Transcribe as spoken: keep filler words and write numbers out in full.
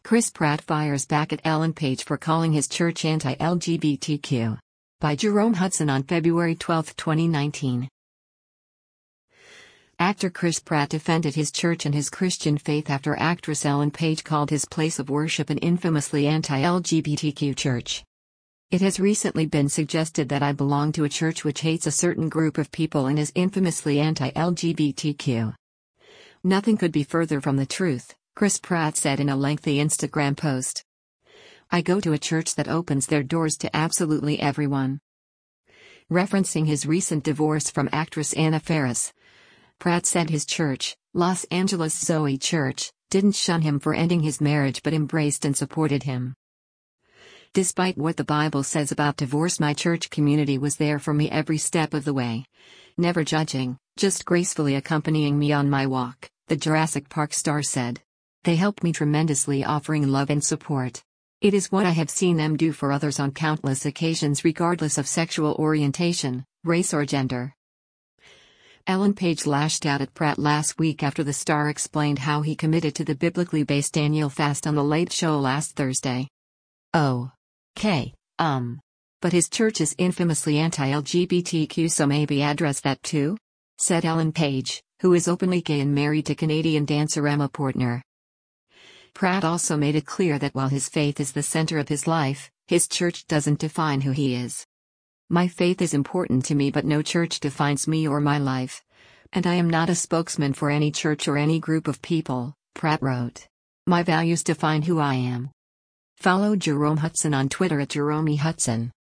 Chris Pratt fires back at Ellen Page for calling his church anti-L G B T Q. By Jerome Hudson on February twelfth, twenty nineteen. Actor Chris Pratt defended his church and his Christian faith after actress Ellen Page called his place of worship an infamously anti-L G B T Q church. It has recently been suggested that I belong to a church which hates a certain group of people and is infamously anti-L G B T Q. Nothing could be further from the truth, Chris Pratt said in a lengthy Instagram post. I go to a church that opens their doors to absolutely everyone. Referencing his recent divorce from actress Anna Faris, Pratt said his church, Los Angeles Zoe Church, didn't shun him for ending his marriage but embraced and supported him. Despite what the Bible says about divorce, my church community was there for me every step of the way. Never judging, just gracefully accompanying me on my walk, the Jurassic Park star said. They helped me tremendously, offering love and support. It is what I have seen them do for others on countless occasions, regardless of sexual orientation, race or gender. Ellen Page lashed out at Pratt last week after the star explained how he committed to the biblically based annual fast on The Late Show last Thursday. Oh. Okay, um. But his church is infamously anti-L G B T Q, so maybe address that too? Said Ellen Page, who is openly gay and married to Canadian dancer Emma Portner. Pratt also made it clear that while his faith is the center of his life, his church doesn't define who he is. My faith is important to me, but no church defines me or my life. And I am not a spokesman for any church or any group of people, Pratt wrote. My values define who I am. Follow Jerome Hudson on Twitter at Jerome Hudson.